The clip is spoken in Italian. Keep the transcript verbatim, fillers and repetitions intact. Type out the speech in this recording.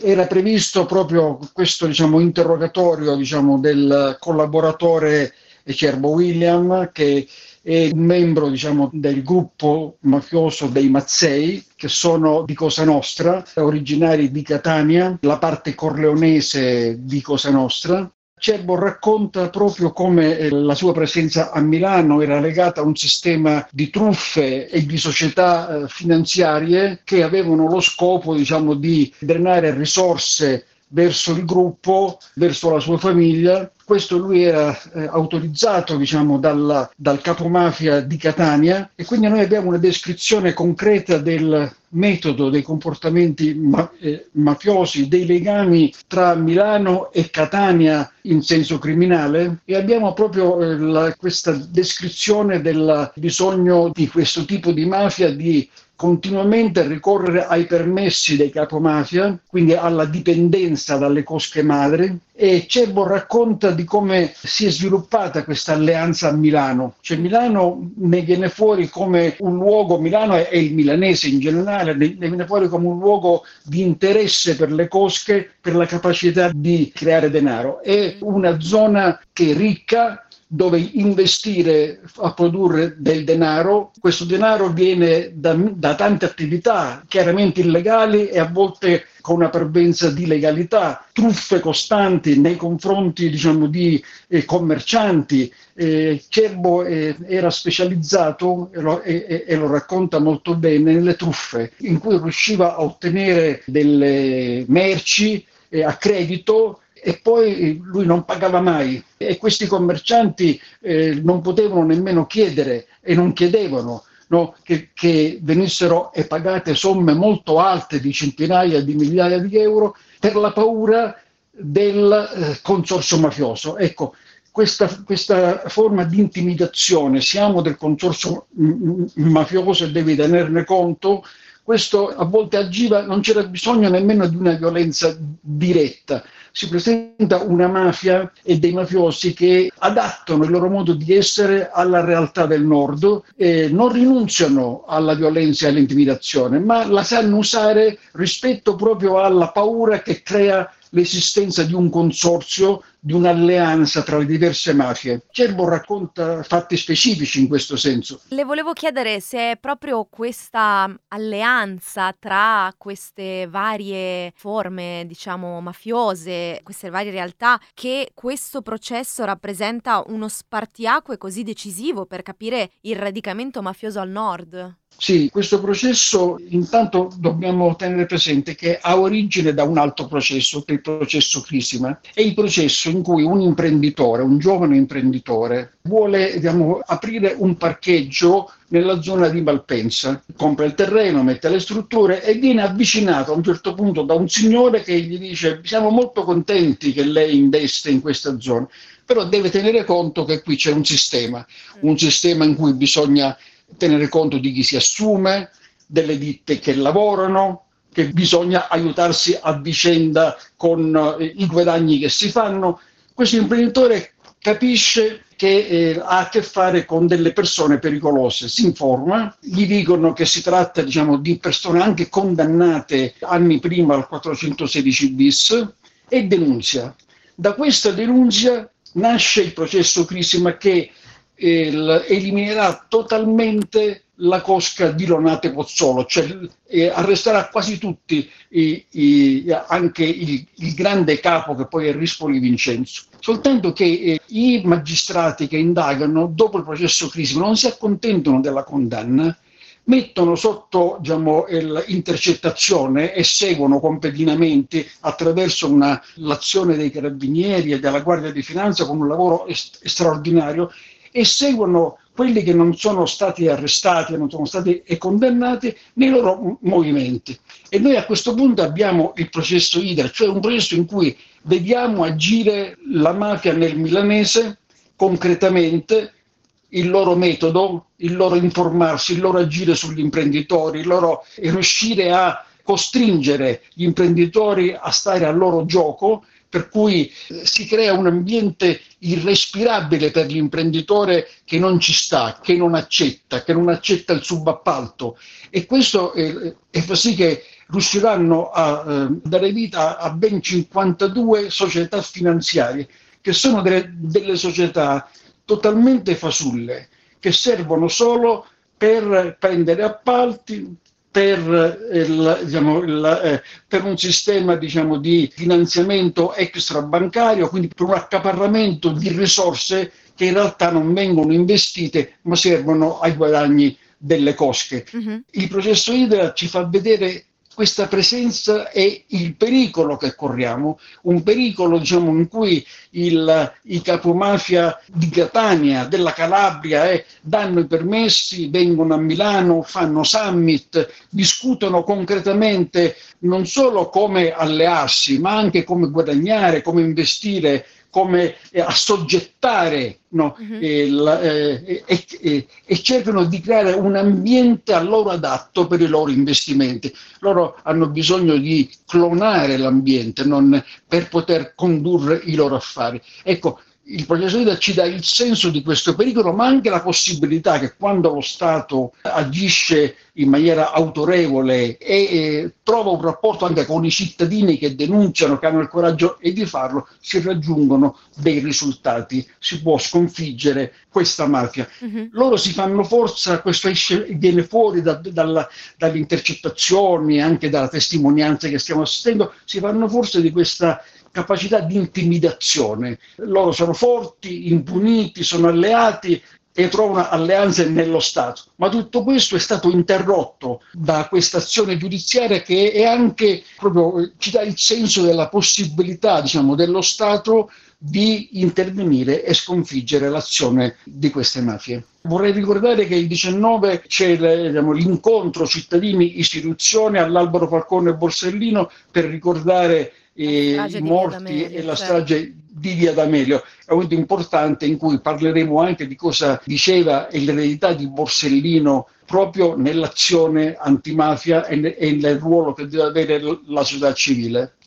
era previsto proprio questo, diciamo, interrogatorio, diciamo, del collaboratore Cerbo William, che è un membro, diciamo, del gruppo mafioso dei Mazzei, che sono di Cosa Nostra, originari di Catania, la parte corleonese di Cosa Nostra. Cerbo racconta proprio come la sua presenza a Milano era legata a un sistema di truffe e di società finanziarie che avevano lo scopo, diciamo, di drenare risorse verso il gruppo, verso la sua famiglia. Questo lui era eh, autorizzato, diciamo, dal, dal capomafia di Catania, e quindi noi abbiamo una descrizione concreta del metodo, dei comportamenti ma, eh, mafiosi, dei legami tra Milano e Catania in senso criminale, e abbiamo proprio eh, la, questa descrizione del bisogno di questo tipo di mafia di continuamente ricorrere ai permessi dei capomafia, quindi alla dipendenza dalle cosche madri. E Cerbo racconta di come si è sviluppata questa alleanza a Milano. Cioè Milano ne viene fuori come un luogo, Milano è il milanese in generale, ne viene fuori come un luogo di interesse per le cosche, per la capacità di creare denaro. È una zona che è ricca, dove investire a produrre del denaro. Questo denaro viene da, da tante attività, chiaramente illegali e a volte con una parvenza di legalità, truffe costanti nei confronti, diciamo, di eh, commercianti. Eh, Cerbo eh, era specializzato, e lo, e, e lo racconta molto bene, nelle truffe, in cui riusciva a ottenere delle merci eh, a credito, e poi lui non pagava mai, e questi commercianti eh, non potevano nemmeno chiedere e non chiedevano, no, che, che venissero e pagate somme molto alte di centinaia di migliaia di euro per la paura del eh, consorzio mafioso. Ecco, questa, questa forma di intimidazione, siamo del consorzio m- mafioso e devi tenerne conto. Questo a volte agiva, non c'era bisogno nemmeno di una violenza diretta. Si presenta una mafia e dei mafiosi che adattano il loro modo di essere alla realtà del nord, e non rinunziano alla violenza e all'intimidazione, ma la sanno usare rispetto proprio alla paura che crea l'esistenza di un consorzio, di un'alleanza tra le diverse mafie. Cerbo racconta fatti specifici in questo senso. Le volevo chiedere se è proprio questa alleanza tra queste varie forme, diciamo, mafiose, queste varie realtà, che questo processo rappresenta uno spartiacque così decisivo per capire il radicamento mafioso al nord. Sì, questo processo intanto dobbiamo tenere presente che ha origine da un altro processo, che è il processo Crisima. È il processo in cui un imprenditore, un giovane imprenditore, vuole, diciamo, aprire un parcheggio nella zona di Malpensa. Compra il terreno, mette le strutture e viene avvicinato a un certo punto da un signore che gli dice: siamo molto contenti che lei investe in questa zona, però deve tenere conto che qui c'è un sistema, un sistema in cui bisogna tenere conto di chi si assume, delle ditte che lavorano, che bisogna aiutarsi a vicenda con eh, i guadagni che si fanno. Questo imprenditore capisce che eh, ha a che fare con delle persone pericolose, si informa, gli dicono che si tratta, diciamo, di persone anche condannate anni prima al quattrocentosedici bis, e denunzia. Da questa denuncia nasce il processo Crisima, che eh, eliminerà totalmente la cosca di Lonate Pozzolo, cioè eh, arresterà quasi tutti, i, i, anche il, il grande capo che poi è Rispoli Vincenzo. Soltanto che eh, i magistrati che indagano dopo il processo Crisima non si accontentano della condanna, mettono sotto, diciamo, l'intercettazione e seguono con pedinamenti attraverso una, l'azione dei carabinieri e della Guardia di Finanza con un lavoro est- straordinario, e seguono quelli che non sono stati arrestati, non sono stati condannati nei loro movimenti. E noi a questo punto abbiamo il processo Idra, cioè un processo in cui vediamo agire la mafia nel milanese concretamente, il loro metodo, il loro informarsi, il loro agire sugli imprenditori, il loro riuscire a costringere gli imprenditori a stare al loro gioco, per cui si crea un ambiente irrespirabile per l'imprenditore che non ci sta, che non accetta, che non accetta il subappalto, e questo eh, e fa sì che riusciranno a eh, dare vita a ben cinquantadue società finanziarie, che sono delle, delle società totalmente fasulle, che servono solo per prendere appalti, per, il, diciamo, il, eh, per un sistema, diciamo, di finanziamento extrabancario, quindi per un accaparramento di risorse che in realtà non vengono investite ma servono ai guadagni delle cosche. Uh-huh. Il processo Hydra ci fa vedere questa presenza e il pericolo che corriamo, un pericolo, diciamo, in cui il, i capomafia di Catania, della Calabria, eh, danno i permessi, vengono a Milano, fanno summit, discutono concretamente non solo come allearsi, ma anche come guadagnare, come investire, come eh, assoggettare, no? uh-huh. il, eh, e, e, e cercano di creare un ambiente a loro adatto per i loro investimenti. Loro hanno bisogno di clonare l'ambiente, non per poter condurre i loro affari. Ecco, il processo Hydra ci dà il senso di questo pericolo, ma anche la possibilità che quando lo Stato agisce in maniera autorevole e eh, trova un rapporto anche con i cittadini che denunciano, che hanno il coraggio e di farlo, si raggiungono dei risultati, si può sconfiggere questa mafia. Uh-huh. Loro si fanno forza, questo esce, viene fuori da, dalla, dalle intercettazioni, anche dalla testimonianza che stiamo assistendo, si fanno forza di questa capacità di intimidazione. Loro sono forti, impuniti, sono alleati e trovano alleanze nello Stato. Ma tutto questo è stato interrotto da questa azione giudiziaria che è anche proprio ci dà il senso della possibilità, diciamo, dello Stato di intervenire e sconfiggere l'azione di queste mafie. Vorrei ricordare che il diciannove c'è diciamo, l'incontro cittadini-istituzione all'Albero Falcone Borsellino per ricordare i morti e la strage di Via D'Amelio. È un momento importante in cui parleremo anche di cosa diceva e l'eredità di Borsellino proprio nell'azione antimafia e nel ruolo che deve avere la società civile.